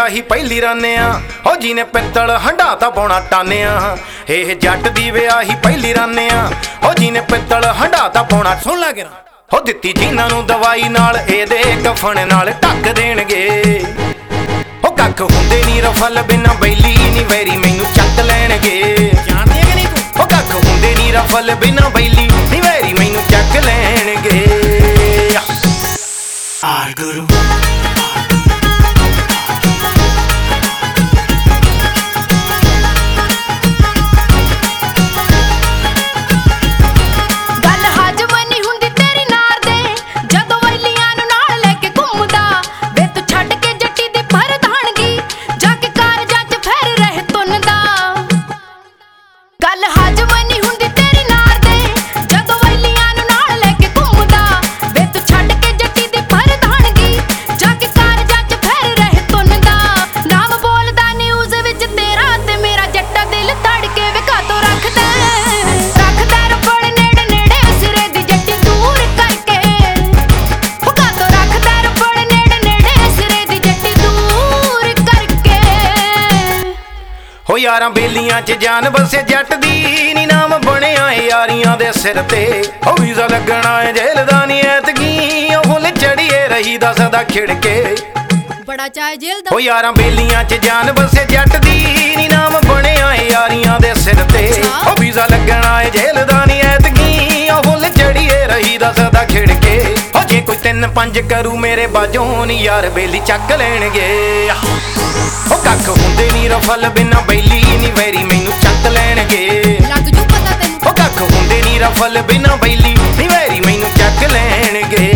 ਵਿਆਹੀ ਪਹਿਲੀ ਰਾਨਿਆ ਹੋ ਜਿਹਨੇ ਪਿੱਤਲ ਹੰਡਾਤਾ ਪੌਣਾ ਟਾਨਿਆ। ਇਹ ਜੱਟ ਦੀ ਵਿਆਹੀ ਪਹਿਲੀ ਰਾਨਿਆ ਹੋ ਜਿਹਨੇ ਪਿੱਤਲ ਹੰਡਾਤਾ ਪੌਣਾ। ਸੁਣ ਲਾ ਗਿਰਾ ਹੋ ਦਿੱਤੀ ਜਿਨ੍ਹਾਂ ਨੂੰ ਦਵਾਈ ਨਾਲ ਇਹਦੇ ਕਫਨ ਨਾਲ ਢੱਕ ਦੇਣਗੇ। ਉਹ ਕੱਖ ਹੁੰਦੇ ਨੀ ਰਫਲ ਬਿਨਾ ਬੈਲੀ ਨੀ ਵੈਰੀ ਮੈਨੂੰ ਚੱਕ ਲੈਣਗੇ। ਜਾਣਦੀ ਕਿ ਨਹੀਂ ਤੂੰ ਉਹ ਕੱਖ ਹੁੰਦੇ ਨੀ ਰਫਲ ਬਿਨਾ ਬੈਲੀ ਨੀ ਵੈਰੀ ਮੈਨੂੰ ਚੱਕ ਲੈਣਗੇ। ਆਰ ਗੁਰੂ यारां बेलियां च जान बसे जट दी नी नाम बनिया यारियां दे सिर ते। ओ वीज़ा लगना है जेल दा नी ऐतकी फुल चढ़िए रही दसदा खिड़के बड़ा चाहे जेल दा। ओ यारां बेलियां च जान बसे जट दी नी नाम बनिया यारियां दे सिर ते। ओ वीज़ा लगना है जेल दा नी ऐतकी फुल चढ़िए रही दसदा खिड़के। ओ जे कोई 3-5 करू मेरे बाजों नी यार बेली चक लैणगे। ਉਹ ਕੱਖ ਹੁੰਦੇ ਨੀ ਰਫਲ ਬਿਨਾ ਬੈਲੀ ਨੀ ਵੈਰੀ ਮੈਨੂੰ ਚੱਕ ਲੈਣਗੇ। ਲੱਗ ਜੂ ਪਤਾ ਤੈਨੂੰ ਉਹ ਕੱਖ ਹੁੰਦੇ ਨੀ ਰਫਲ ਬਿਨਾ ਬੈਲੀ ਨੀ ਵੈਰੀ ਮੈਨੂੰ ਚੱਕ ਲੈਣਗੇ।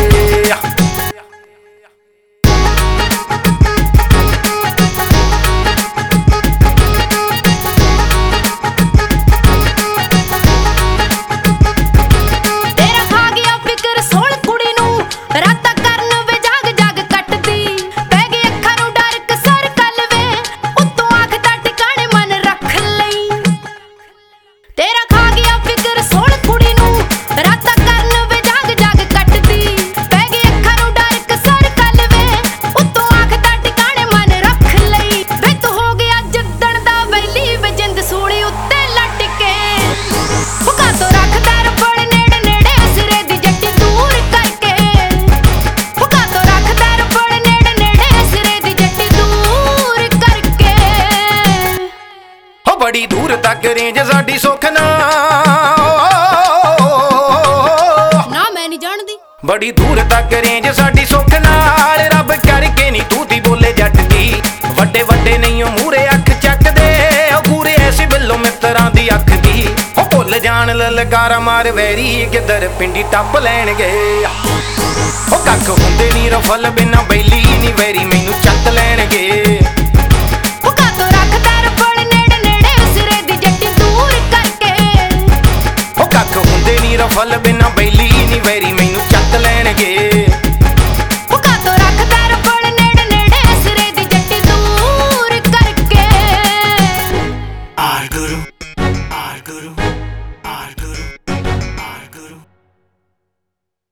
बड़ी दूर तक रेंज साडी सुख ना मैं नहीं जानदी। बड़ी दूर तक रेंज साडी सुख नाल रब करके नी तू ती बोले जट दी। वड्डे वड्डे नहीं ओ मूरे अख चकदे पूरे ऐसी बिल्लो मित्रां दी अख दी। ओ भुल जान ललकारा मार वैरी किधर पिंडी टप लैणगे। ओ कख हुंदे नी रफल बिना बैली नी वैरी मैनू चक लैणगे। रफल बिना बैली नी वैरी